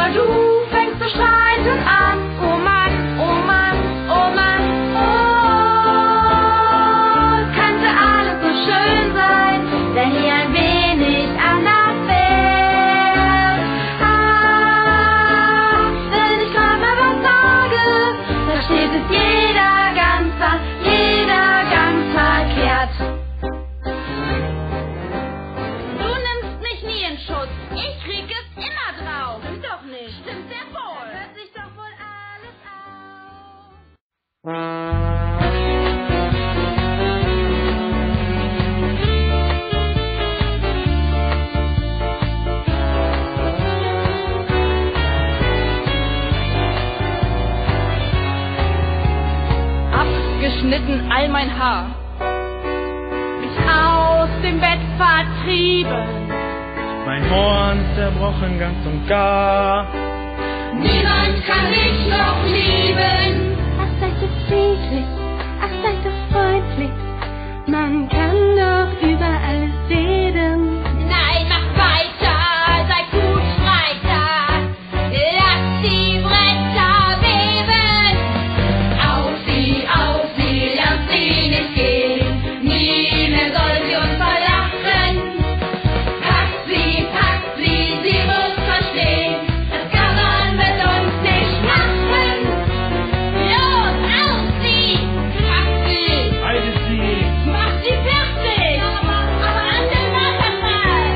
aber du fängst zu streiten an. Oh Mann, oh Mann, oh Mann, oh. Könnte alles so schön sein, wenn hier ein wenig anders wär. Ah, wenn ich grad mal was sage, versteht es jeder ganz verkehrt. Du nimmst mich nie in Schutz, ich krieg es immer drauf. Stimmt doch nicht. Stimmt sehr wohl. Hört sich doch wohl alles Abgeschnitten all mein Haar, mich aus dem Bett vertrieben, mein Horn zerbrochen ganz und gar. Niemand kann mich noch lieben. Ach, seid doch friedlich, ach, seid doch freundlich. Man kann doch über alles reden. Nein, mach weiter, sei gut weiter. Lass die Bretter beben. Auf sie, lass sie nicht gehen. Nie mehr soll sie uns verlassen. Pack sie, sie muss verstehen. Das kann man mit uns nicht machen. Los, auf sie, pack sie. Halte sie! Mach sie fertig! Aber an den Wasserfall!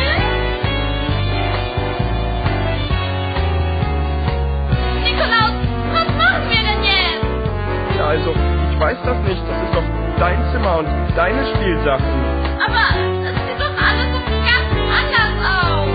Nikolaus, was machen wir denn jetzt? Ja, also, ich weiß das nicht. Das ist doch dein Zimmer und deine Spielsachen. Aber es sieht doch alles so ganz anders aus.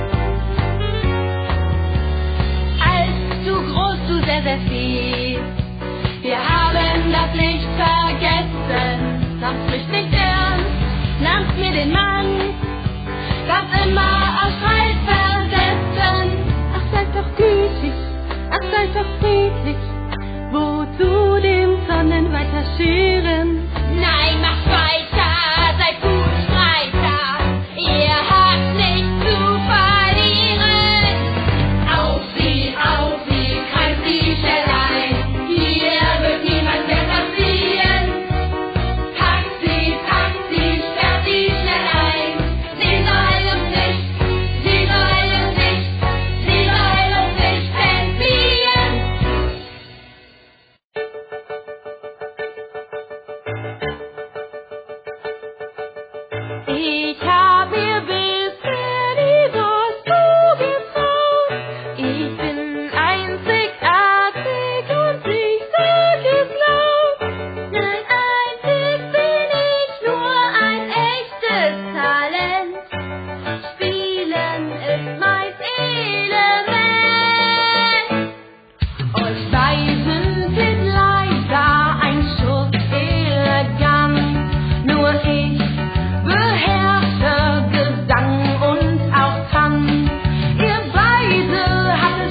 Alt, du groß, du sehr, sehr viel. Wir haben das Licht vergessen. Nahm's mich nicht ernst, nahmst mir den Mann, das immer auf Streit versetzen. Ach, seid doch gütig, ach, seid doch friedlich. Wozu dem Sonnen weiter schüren? Nein, mach weiter, sei gut weiter. Ihr habt nichts zu verlieren. Auf sie, kreis sie schnell ein. Hier wird niemand mehr passieren. Pack sie, sperrt sie schnell ein. Sie soll uns nicht entfliehen. Ich hab mir bisher nie was zugetraut. Ich bin einzigartig und ich sag es laut. Nein, einzig bin ich, nur ein echtes Talent. Spielen ist mein Element. Euch Weisen sind leider ein Schuss elegant. Nur ich beherrsche Gesang und auch Tanz. Ihr beide habt es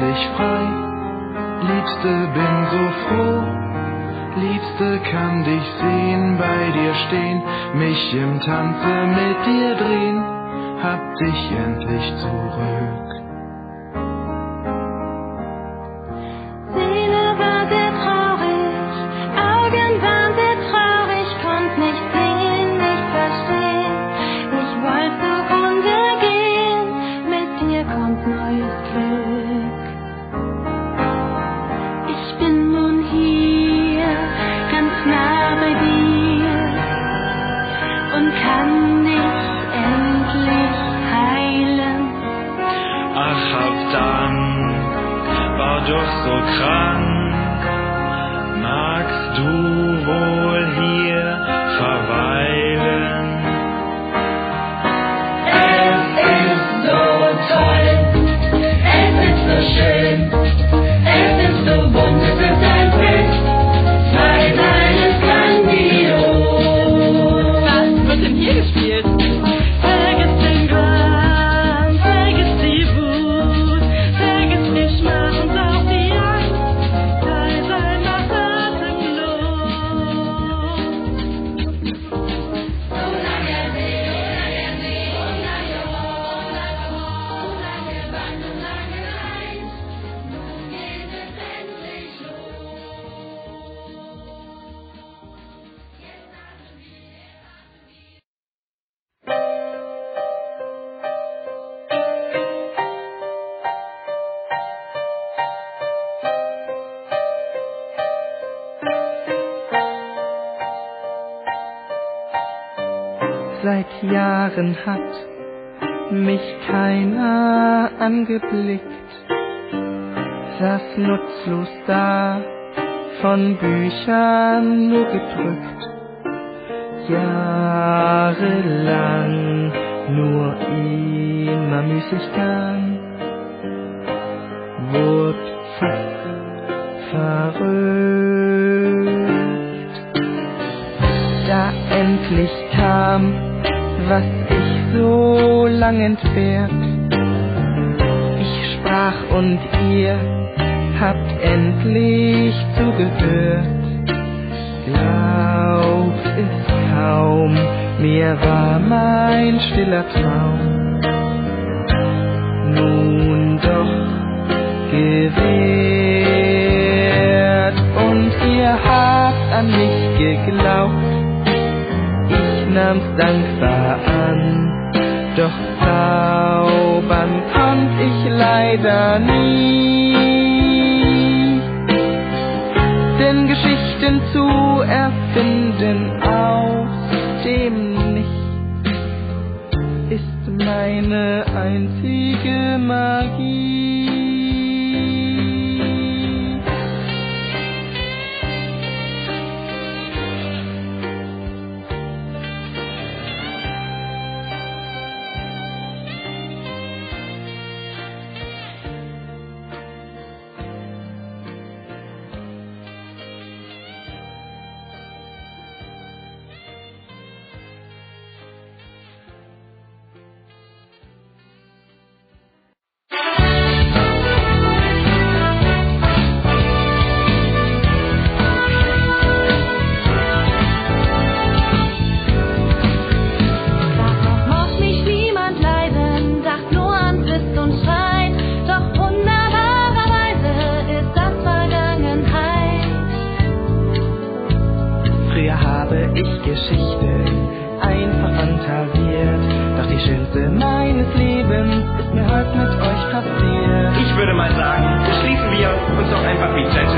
endlich frei. Liebste, bin so froh. Liebste, kann dich sehen, bei dir stehen, mich im Tanze mit dir drehen, hab dich endlich zurück. Seele war sehr traurig, Augen waren sehr traurig, konnt nicht sehen, nicht verstehen. Ich wollte zugrunde gehen, mit dir kommt neues Glück. Ich bin nun hier, ganz nah bei dir und kann dich endlich heilen. Ach, ab dann war doch so krank. Magst du wohl hier verweilen? Es ist so toll, es ist so schön, es ist so bunt, es ist ein Fest, zwei Seiten grandios. Was wird denn hier gespielt? Vergiss den Gram, vergiss die Wut, vergiss die Schmerz und auch die Angst, sei macht atemlos. So lange Band und lange Eins, nun geht es endlich los. Seit Jahren hat mich keiner angeblickt, saß nutzlos da, von Büchern nur gedrückt. Jahrelang nur immer Müßiggang, wurde fast verrückt. Da endlich kam, was ich so lang entbehrt. Ich sprach und ihr habt endlich zugehört. Glaubt es kaum, mir war mein stiller Traum nun doch gewährt. Und ihr habt an mich geglaubt, ich nahm's dankbar an, doch zaubern konnt ich leider nie. Denn Geschichten zu erfinden aus dem Nichts ist meine einzige Magie. Geschichte einfach fantasiert, doch die schönste meines Lebens ist mir heute mit euch passiert. Ich würde mal sagen, beschließen wir uns doch einfach wie